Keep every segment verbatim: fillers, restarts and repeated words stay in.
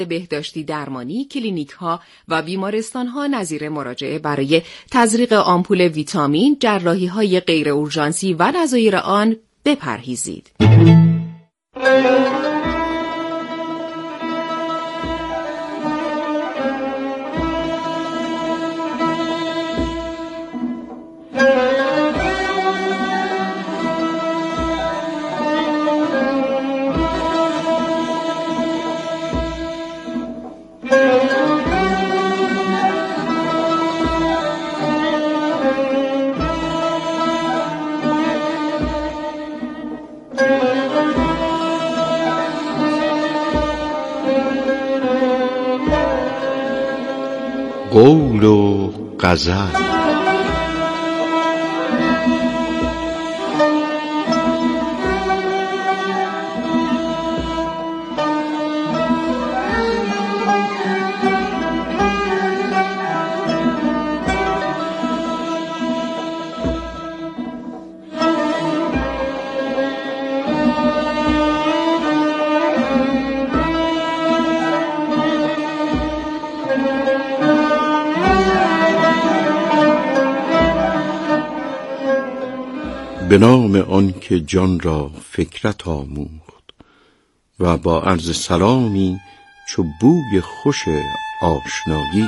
بهداشتی درمانی، کلینیک‌ها و بیمارستان‌ها نظیر مراجعه برای تزریق آمپول ویتامین، جراحی‌های غیر اورژانسی و نظایر آن بپرهیزید. قول و غزل. به نام آن که جان را فکرت آموخت و با عرض سلامی چو بوی خوش آشنایی.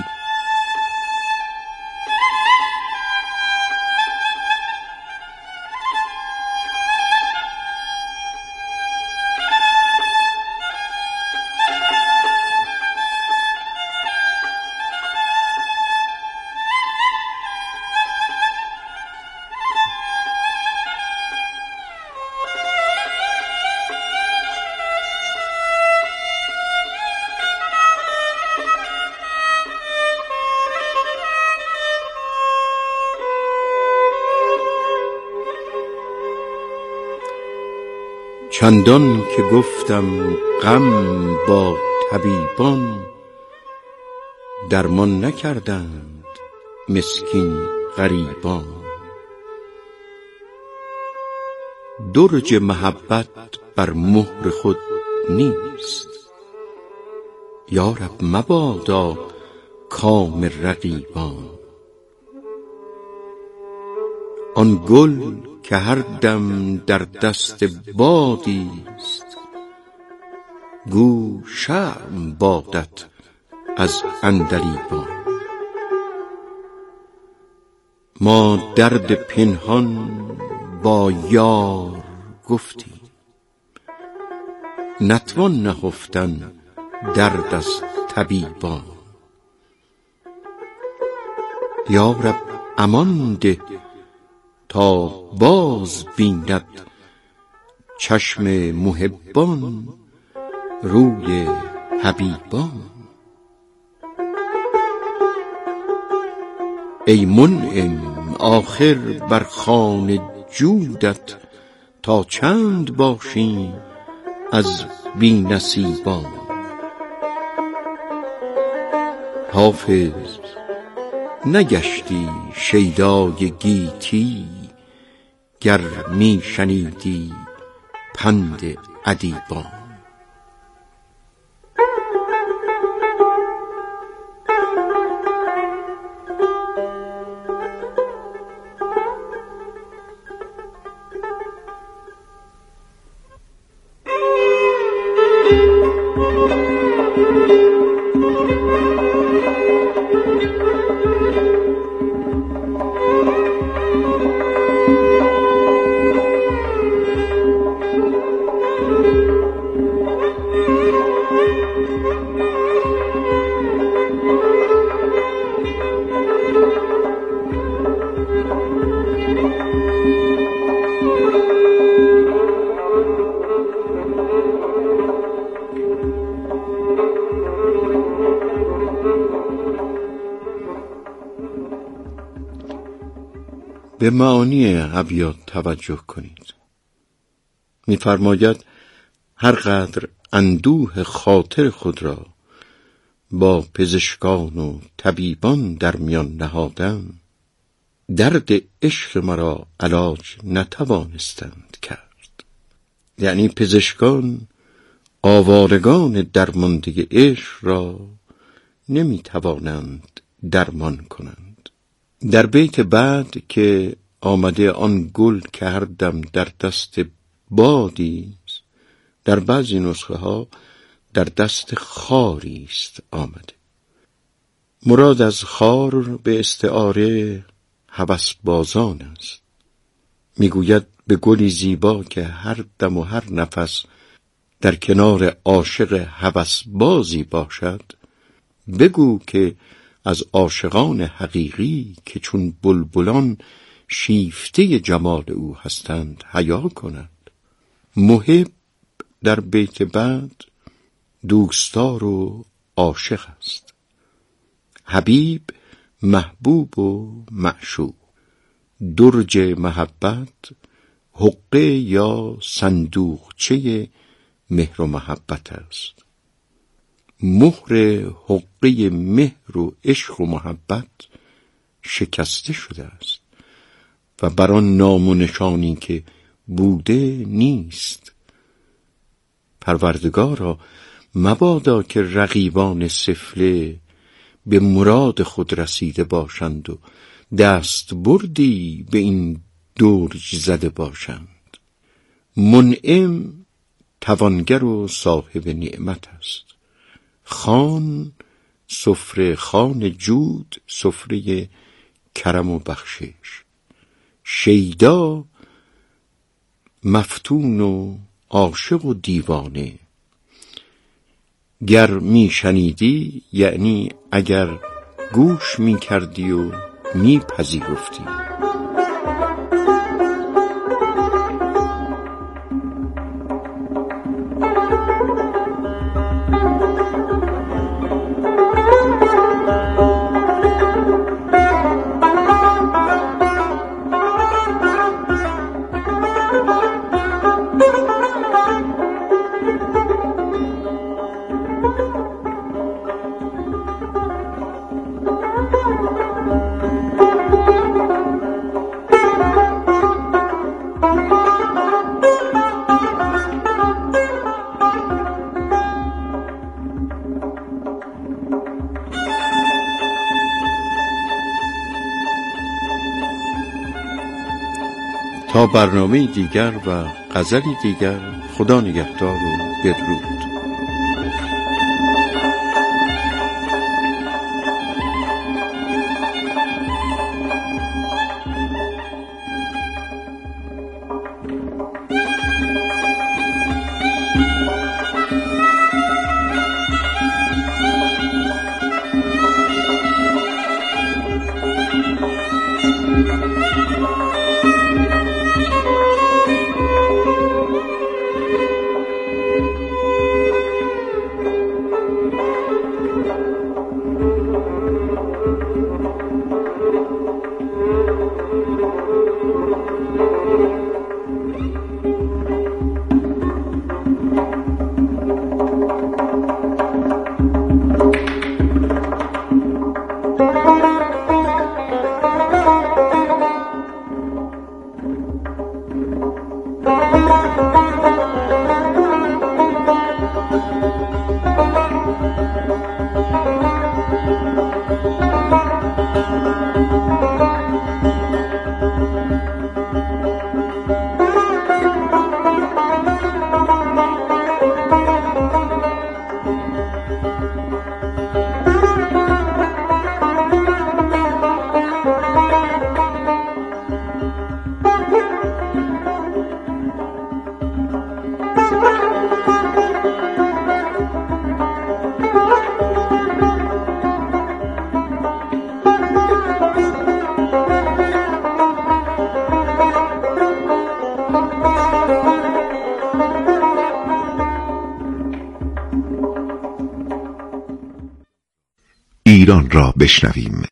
چندان که گفتم غم با طبیبان، درمان نکردند مسکین غریبان. درج محبت بر مهر خود نیست، یارب مبادا کام رقیبان. آن گل که هر دم در دست بادی است، گو شرم بادت از عندلیبان. ما درد پنهان با یار گفتیم، نتوان نهفتن درد از طبیبان. یارب امان ده تا باز بیند چشم محبان روی حبیبان. ای منعم آخر بر خوان جودت، تا چند باشیم از بی نصیبان. حافظ نگشتی شیدای گیتی، گر می شنیدی پند ادیبان. به معانی ابیات توجه کنید. می‌فرماید هر قدر اندوه خاطر خود را با پزشکان و طبیبان در میان نهادم، درد عشق مرا علاج نتوانستند کرد. یعنی پزشکان آوارگان درمانده عشق را نمی توانند درمان کنند. در بیت بعد که آمده آن گل که هر دم در دست بادی است، در بعضی نسخه ها در دست خاری است آمده. مراد از خار به استعاره هوسبازان است. میگوید به گلی زیبا که هر دم و هر نفس در کنار عاشق هوسبازی باشد، بگو که از عاشقان حقیقی که چون بلبلان شیفته جمال او هستند حیا کند. محب در بیت بعد دوستدار و عاشق است. حبیب محبوب و معشوق. درج محبت حقه یا صندوقچه مهر و محبت است. مهر حقه مهر و عشق و محبت شکسته شده است و بر آن نام و نشانی که بوده نیست. پروردگارا مبادا که رقیبان سفله به مراد خود رسیده باشند و دست بردی به این درج زده باشند. منعم توانگر و صاحب نعمت است. خان سفره خان جود، سفره کرم و بخشش. شیدا مفتون و عاشق و دیوانه. گر می شنیدی یعنی اگر گوش می کردی و می پذیرفتی. تا برنامه دیگر و غزلی دیگر، خدا نگهدار و بدرود. ایران را بشنویم.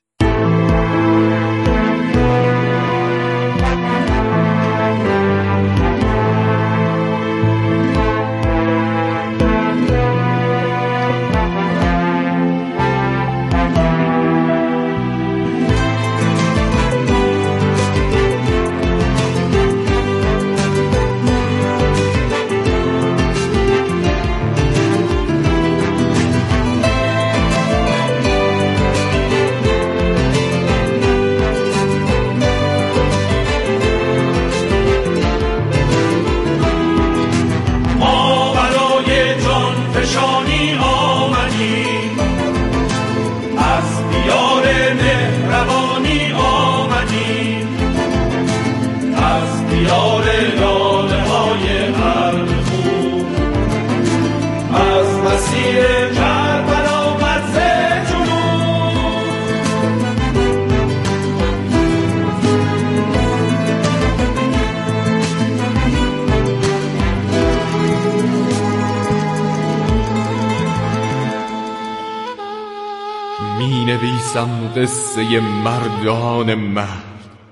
می نویسم قصه مردان مرد،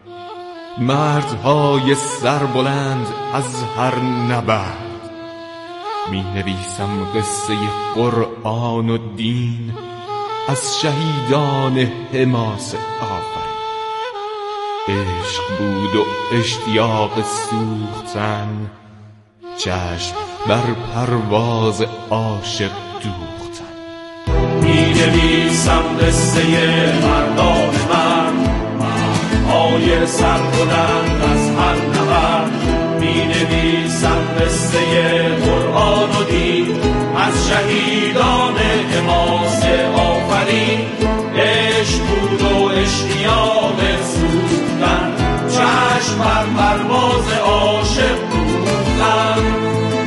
مردهای سربلند از هر نبرد. می نویسم قصه قرآن و دین از شهیدان حماسه آفرین. عشق بود و اشتیاق سوختن، چشم بر پرواز عاشق دوختن. می نویسم قصه مردان مرد، مردهای سربلند از هر نبرد. می نویسم قصه قرآن و دین از شهیدان حماسه آفرین. عشق بود و اشتیاق سوختن، چشم بر پرواز عاشق دوختن.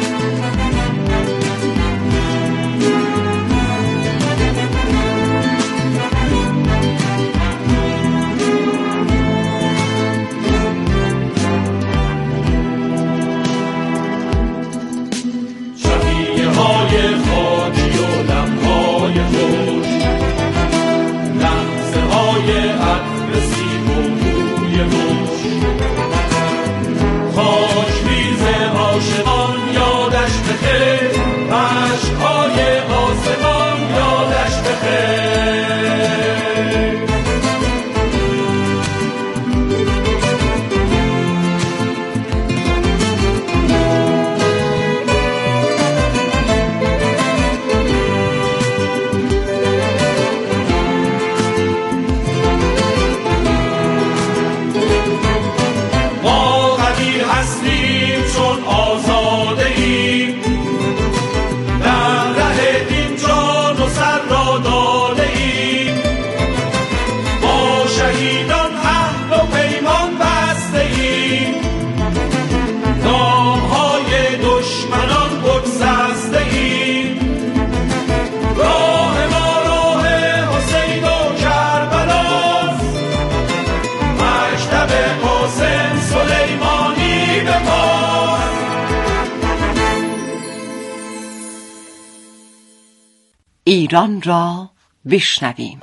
ایران را بشنویم.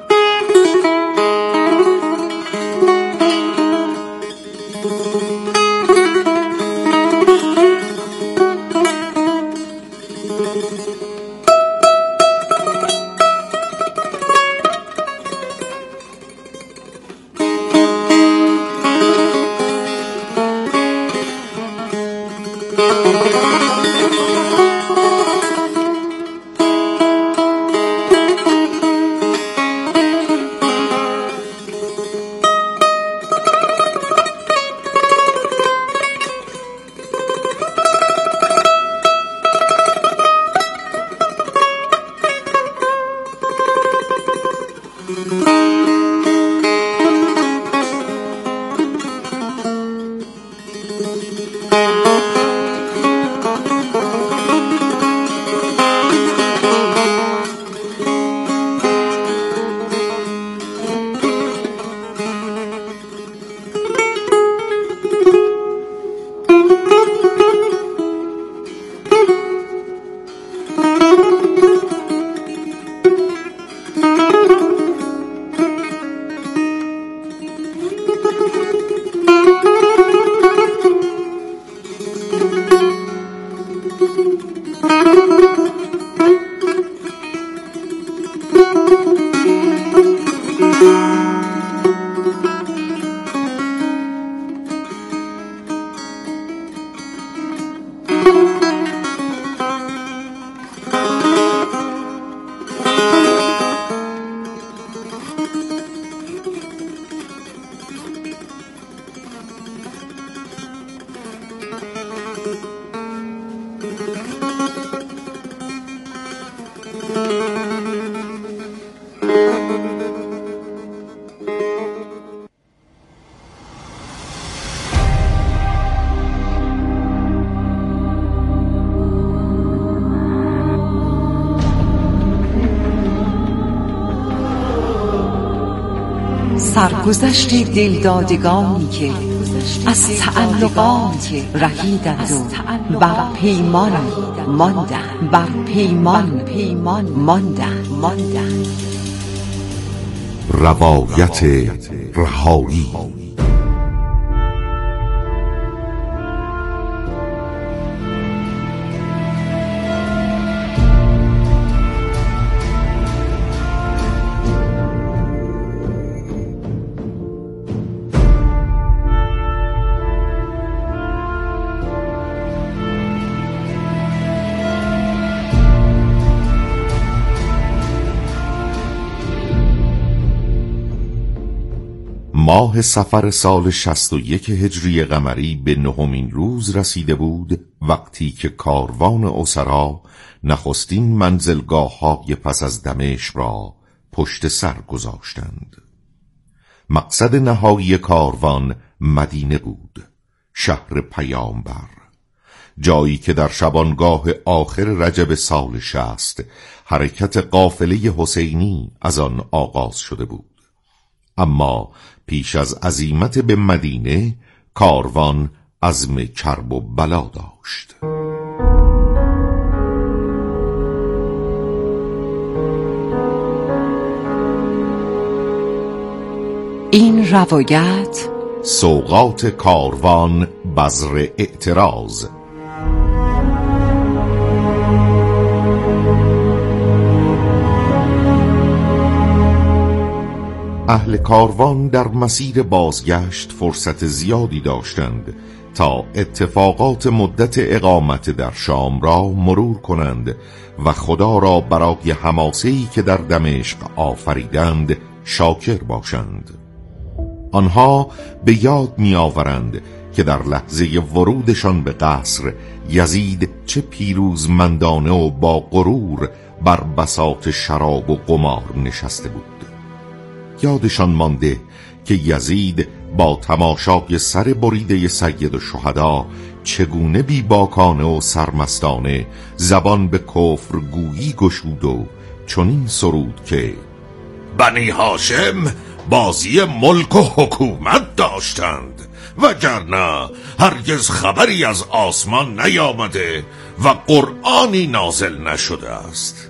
سرگذشت دلدادگانی که از تعلقات رهیدند و بر پیمان ماندند بر پیمان پیمان ماندند ماندند روایت رهایی. ماه صفر سال شصت و یک هجری قمری به نهمین روز رسیده بود، وقتی که کاروان اسرا نخستین منزلگاه های پس از دمشق را پشت سر گذاشتند. مقصد نهایی کاروان مدینه بود، شهر پیامبر، جایی که در شبانگاه آخر رجب سال شصت حرکت قافله حسینی از آن آغاز شده بود. اما پیش از عزیمت به مدینه، کاروان عزم کرب و بلا داشت. این روایت سوغات کاروان بذر اعتراض. اهل کاروان در مسیر بازگشت فرصت زیادی داشتند تا اتفاقات مدت اقامت در شام را مرور کنند و خدا را برای حماسه‌ای که در دمشق آفریدند شاکر باشند. آنها به یاد می‌آورند که در لحظه ورودشان به قصر یزید چه پیروزمندانه و با غرور بر بساط شراب و قمار نشسته بود. یادشان مانده که یزید با تماشای سر بریده سید الشهدا چگونه بیباکانه و سرمستانه زبان به کفر گویی گشود و چنین سرود که بنی هاشم بازی ملک و حکومت داشتند، وگرنه هرگز خبری از آسمان نیامده و قرآنی نازل نشده است.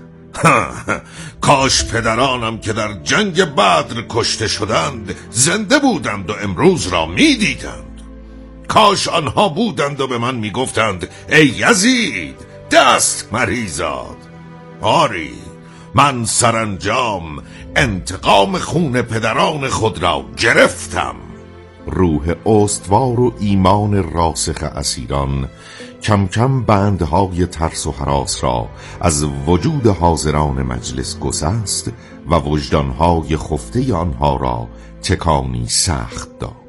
کاش پدرانم که در جنگ بدر کشته شدند زنده بودند و امروز را می دیدند. کاش آنها بودند و به من می گفتند ای یزید دست مریزاد. آری، من سرانجام انتقام خون پدران خود را گرفتم. روح استوار و ایمان راسخ اسیران کم کم بندهای ترس و هراس را از وجود حاضران مجلس گسست و وجدانهای خفته آنها را تکانی سخت داد.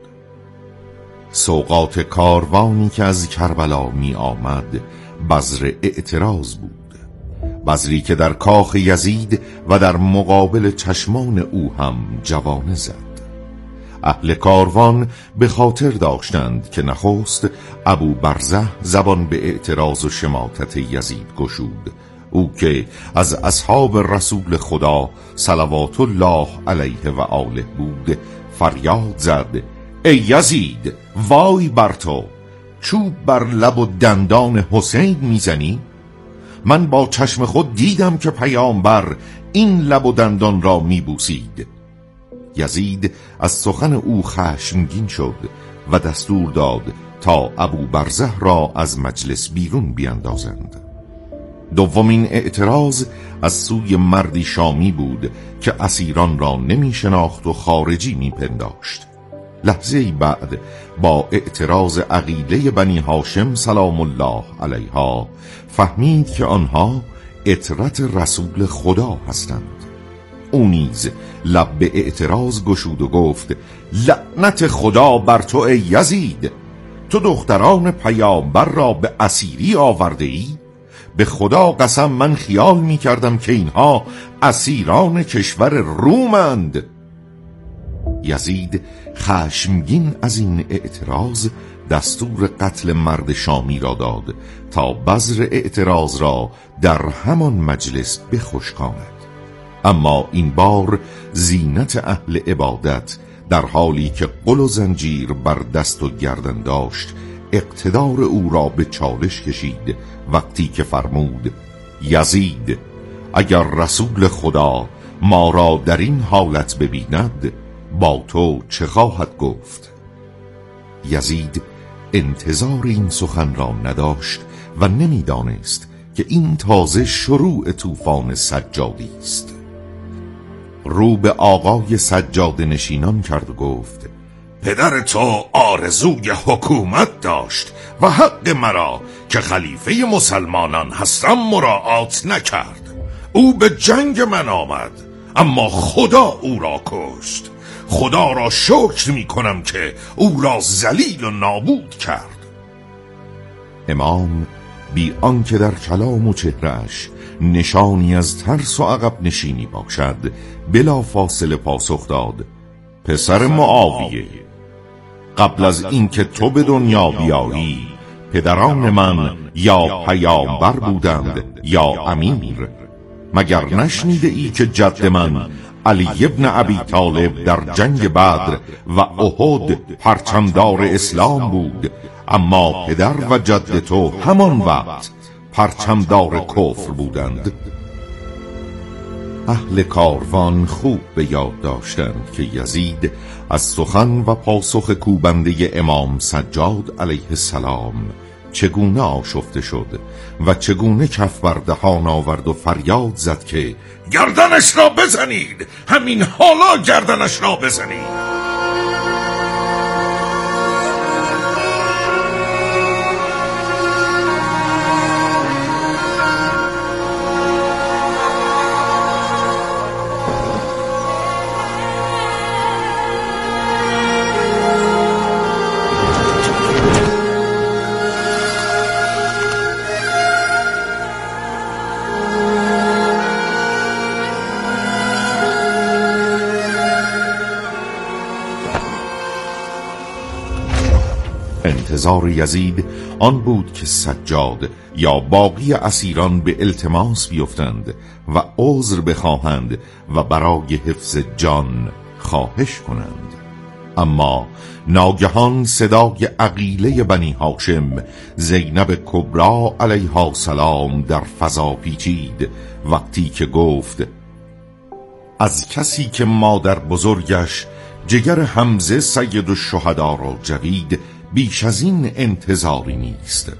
سوغات کاروانی که از کربلا می آمد بذر اعتراض بود، بذری که در کاخ یزید و در مقابل چشمان او هم جوانه زد. اهل کاروان به خاطر داشتند که نخست ابو برزه زبان به اعتراض و شماتت یزید گشود، او که از اصحاب رسول خدا صلوات الله علیه و آله بود، فریاد زد ای یزید وای بر تو، چوب بر لب و دندان حسین میزنی؟ من با چشم خود دیدم که پیامبر این لب و دندان را میبوسید. یزید از سخن او خشمگین شد و دستور داد تا ابو برزه را از مجلس بیرون بیندازند. دومین اعتراض از سوی مردی شامی بود که اسیران را نمی شناخت و خارجی می پنداشت. لحظه‌ای بعد با اعتراض عقیله بنی هاشم سلام الله علیها فهمید که آنها عترت رسول خدا هستند. او نیز لب به اعتراض گشود و گفت لعنت خدا بر تو ای یزید، تو دختران پیامبر را به اسیری آورده ای؟ به خدا قسم من خیال می کردم که اینها اسیران کشور رومند. یزید خشمگین از این اعتراض دستور قتل مرد شامی را داد تا بذر اعتراض را در همان مجلس بخشکاند. اما این بار زینت اهل عبادت در حالی که قل و زنجیر بر دست و گردن داشت اقتدار او را به چالش کشید وقتی که فرمود یزید اگر رسول خدا ما را در این حالت ببیند با تو چه خواهد گفت؟ یزید انتظار این سخن را نداشت و نمیدانست که این تازه شروع طوفان سجادی است. رو به آقای سجاده نشینان کرد و گفت: پدر تو آرزوی حکومت داشت و حق مرا که خلیفه مسلمانان هستم مراعات نکرد. او به جنگ من آمد، اما خدا او را کشت. خدا را شکر می کنم که او را ذلیل و نابود کرد. امام بی آنکه در کلام و چهرهش نشانی از ترس و عقب نشینی باشد بلا فاصله پاسخ داد: پسر معاویه، قبل از اینکه تو به دنیا بیایی پدران من یا پیامبر بودند یا امیر. مگر نشنیده ای که جد من علی ابن ابی طالب در جنگ بدر و احد پرچمدار اسلام بود، اما پدر و جد تو همان وقت پرچمدار کفر بودند؟ اهل کاروان خوب به یاد داشتند که یزید از سخن و پاسخ کوبنده امام سجاد علیه السلام چگونه آشفته شد و چگونه کف بر دهان آورد و فریاد زد که گردنش را بزنید، همین حالا گردنش را بزنید. انتظار یزید آن بود که سجاد یا باقی اسیران به التماس بیفتند و عذر بخواهند و برای حفظ جان خواهش کنند. اما ناگهان صدای عقیله بنی هاشم زینب کبرا علیها السلام در فضا پیچید وقتی که گفت: از کسی که مادر بزرگش جگر حمزه سید الشهدا را جوید بیش از این انتظاری نیست.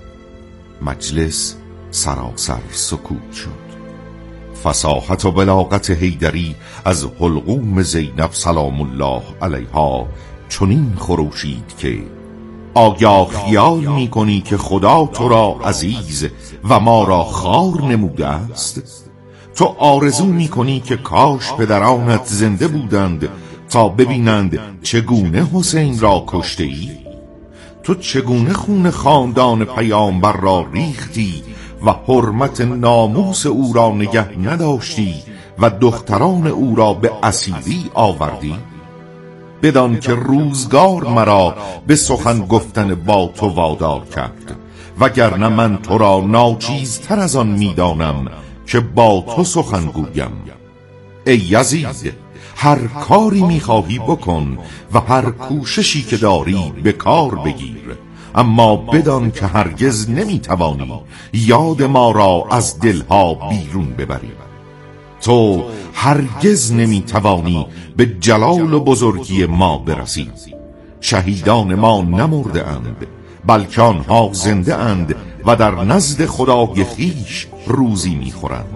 مجلس سراسر سکوت شد. فصاحت و بلاغت حیدری از حلقوم زینب سلام الله علیها چنین خروشید که آیا خیال می کنی که خدا تو را عزیز و ما را خوار نموده است؟ تو آرزو می کنی که کاش پدرانت زنده بودند تا ببینند چگونه حسین را کشته ای؟ تو چگونه خون خاندان پیامبر را ریختی و حرمت ناموس او را نگه نداشتی و دختران او را به اسیری آوردی؟ بدان که روزگار مرا به سخن گفتن با تو وادار کرد، وگرنه من تو را ناچیزتر از آن میدانم که با تو سخن گویم. ای یزید، هر کاری میخواهی بکن و هر کوششی که داری به کار بگیر، اما بدان که هرگز نمیتوانی یاد ما را از دلها بیرون ببری. تو هرگز نمیتوانی به جلال و بزرگی ما برسی. شهیدان ما نمرده اند، بلکه آنها زنده اند و در نزد خدای خویش روزی میخورند.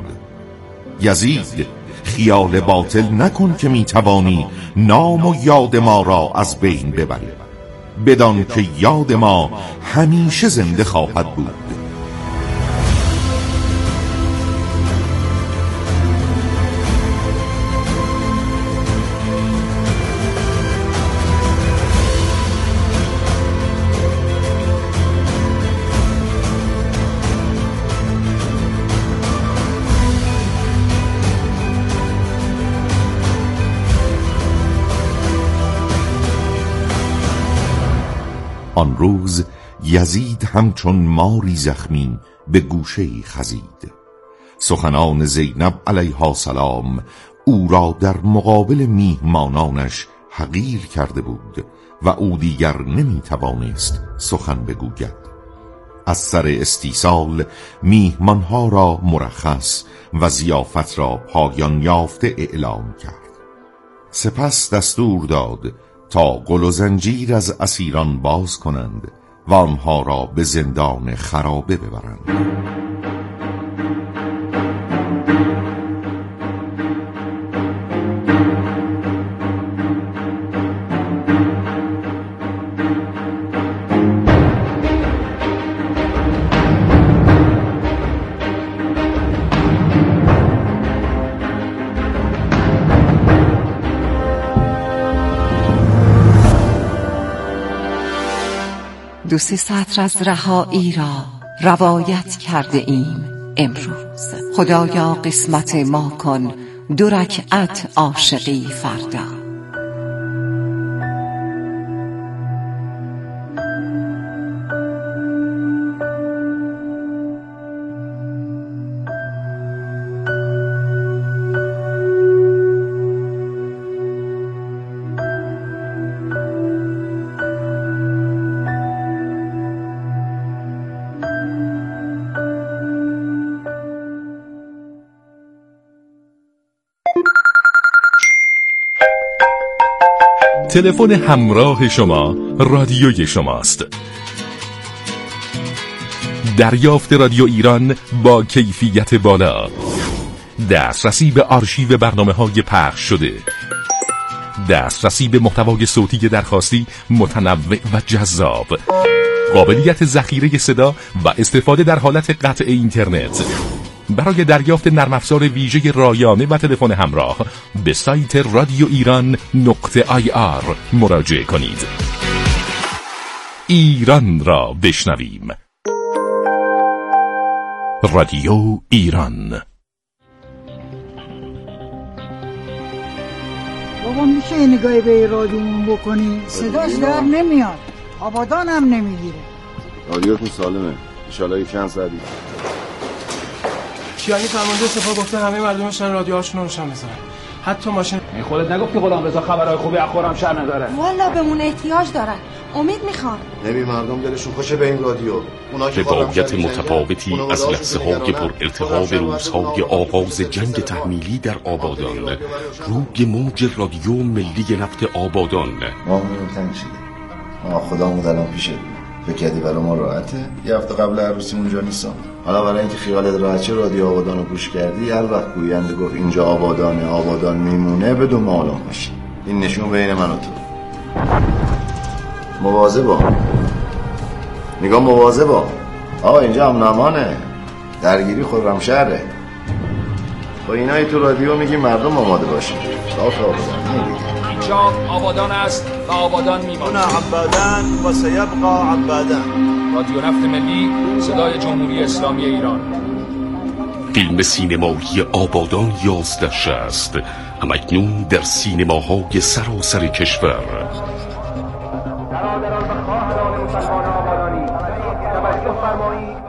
یزید، خیال باطل نکن که میتوانی نام و یاد ما را از بین ببری. بدان که یاد ما همیشه زنده خواهد بود. آن روز یزید همچون ماری زخمی به گوشه‌ای خزید. سخنان زینب علیها السلام او را در مقابل میهمانانش حقیر کرده بود و او دیگر نمیتوانست سخن بگوید. از سر استیصال میهمانها را مرخص و ضیافت را پایان یافته اعلام کرد. سپس دستور داد تا گل و زنجیر از اسیران باز کنند و آنها را به زندان خرابه ببرند. دو سه سطر از رهایی را روایت کرده ایم امروز. خدایا قسمت ما کن دو رکعت عاشقی فردا. تلفن همراه شما رادیوی شماست. دریافت رادیو ایران با کیفیت بالا، دسترسی به آرشیو برنامه‌های پخش شده، دسترسی به محتوای صوتی درخواستی متنوع و جذاب، قابلیت ذخیره صدا و استفاده در حالت قطع اینترنت. برای دریافت نرم افزار ویژه رایانه و تلفن همراه به سایت رادیو ایران نقطه آی آر مراجعه کنید. ایران را بشنویم. رادیو ایران. بابا میشه یه نگاهی به رادیومون بکنی؟ صداش در نمیاد، آبادان هم نمیگیره. رادیوتون سالمه، انشالله چند ساعتی. کیانی فرمانده سپاه گفته همه مردمشن رادیوهاشون رو روشن بذارن، حتی ماشین. این خودت نگفتی غلام رضا خبرهای خوبی از خرمشهر نداره؟ والا بهمون احتیاج دارن، امید میخوان. نمی مردم دلشون خوشه به این رادیو. روایت متفاوتی از لحظه های پر ارتقاب روزهای آغاز جنگ تحمیلی در آبادان، روی موج رادیو ملی نفت آبادان. ما همون تنگ شده، ما خدامون الان پیشه بکردی برای ما راحته. یه هفته قبل عروسی اونجا نیستم، حالا برای اینکه خیالت راحت شه رادیو آبادان رو گوش کردی، هر وقت گوینده گفت اینجا آبادانه، آبادان میمونه، بدون معلوم باشه. این نشون بین من و تو. مواظبا، نگاه مواظبا. آقا اینجا هم نمانه، درگیری خرمشهره. با اینایی تو رادیو میگی مردم آماده باشه. صاف آبادان میگی اینجا آبادان است و آبادان میمونه. عبادان و سیبقا عبادان. رادیو نفت ملی، صدای جمهوری اسلامی ایران. فیلم سینمایی آبادان یازده شصت همکنون در سینماهای سراسر کشور. برادران و خواهران مسلمان آبادانی، توجه فرمایید.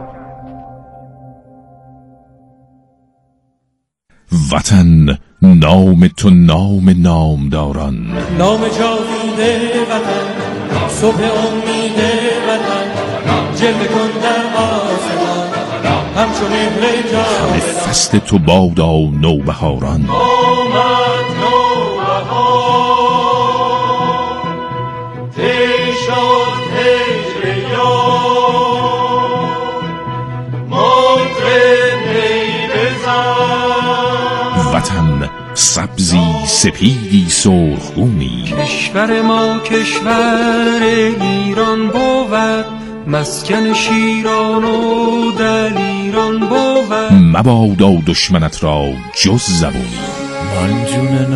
وطن نام تو نام نامداران، نام جاوید وطن، صبح امید وطن، جلوه کن در آسمان همچو مهر جاودان. همه فصل تو بادا نوبهاران. آمد نوبهار، تی شد هجر یار، مطرب نی بزن. وطن سبزی سپیدی سرخگونی، کشور ما کشور ایران بود، مسکن شیران و دلیران بود. مبادا دشمنت را جز زبونی. من جون